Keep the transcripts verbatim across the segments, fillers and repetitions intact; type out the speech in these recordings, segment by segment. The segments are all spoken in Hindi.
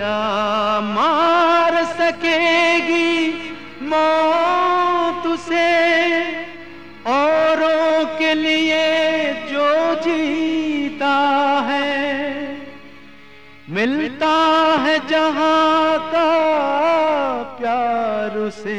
क्या मार सकेगी मौत उसे, औरों के लिए जो जीता है। मिलता है जहां का प्यार उसे,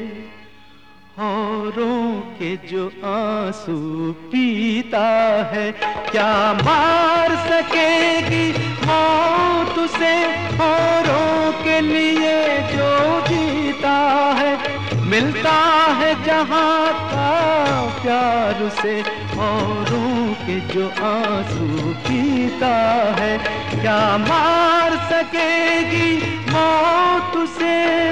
औरों के जो आंसू पीता है। क्या मार सकेगी मौत उसे, औरों के लिए जो जीता है। मिलता है जहां का प्यार उसे, औरों के जो आंसू पीता है। क्या मार सकेगी मौत उसे।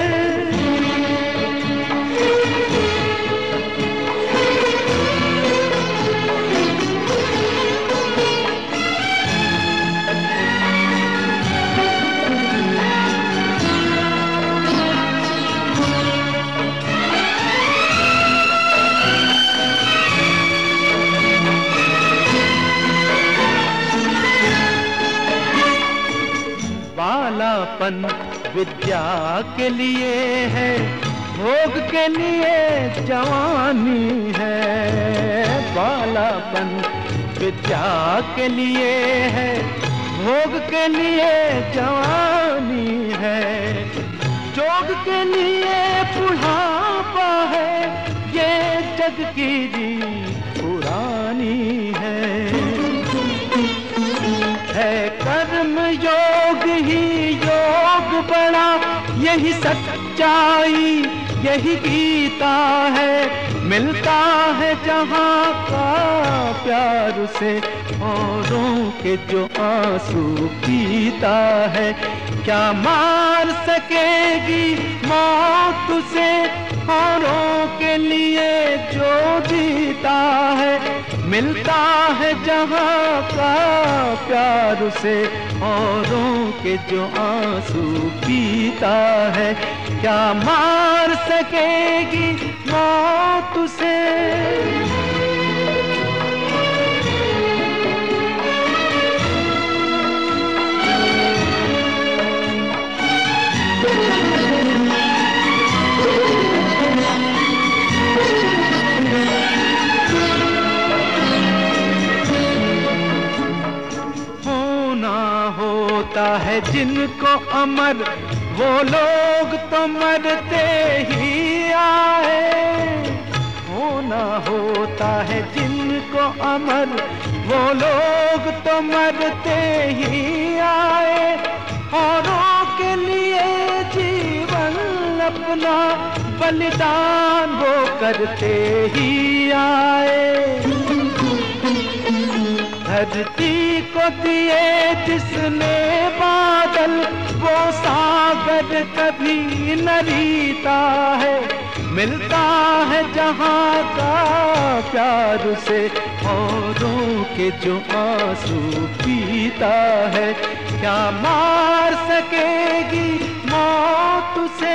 बालापन विद्या के लिए है, भोग के लिए जवानी है। बालापन विद्या के लिए है, भोग के लिए जवानी है। जोग के लिए बुढ़ापा है, ये जग की रीत पुरानी है। है कर्म योग ही योग बड़ा, यही सच्चाई यही गीता है। मिलता है जहां का प्यार उसे, औरों के जो आंसू पीता है। क्या मार सकेगी मौत उसे, औरों के लिए जो जीता है। मिलता है जहां का प्यार उसे, औरों के जो आंसू पीता है। क्या मार सकेगी मौत उसे। होता है जिनको अमर, वो लोग तो मरते ही आए। होना होता है जिनको अमर, वो लोग तो मरते ही आए। औरों के लिए जीवन अपना बलिदान वो करते ही आए। धरती को दिए जिसने बादल, वो सागर कभी न रीता है। मिलता है जहां का प्यार उसे, औरों के जो आंसू पीता है। क्या मार सकेगी मौत उसे।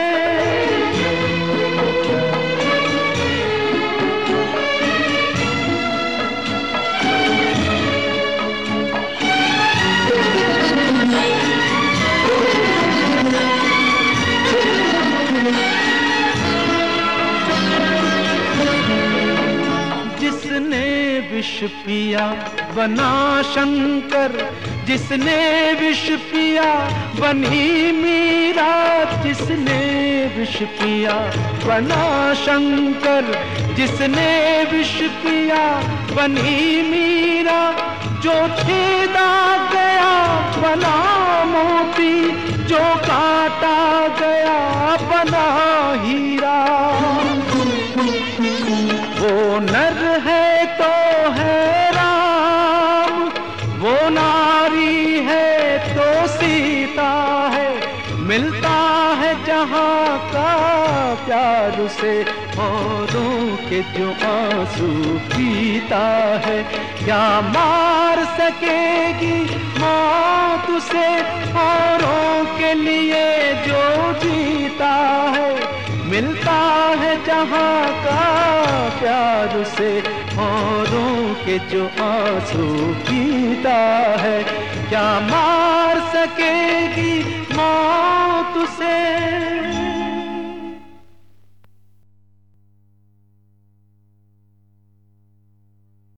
जिसने विष पिया बना शंकर, जिसने विष पिया बनी मीरा। जिसने विष पिया बना शंकर, जिसने विष पिया बनी मीरा। जो छेदा गया बना मोती, जो काटा गया बना हीरा। वो नर है तो है राम, वो नारी है तो सीता है। मिलता है जहां का प्यार उसे, औरों के जो आंसू पीता है। क्या मार सकेगी मौत उसे, औरों के लिए जो जीता है। मिलता है जहां का प्यार उसे, औरों के जो आंसू पीता है। क्या मार सकेगी मौत से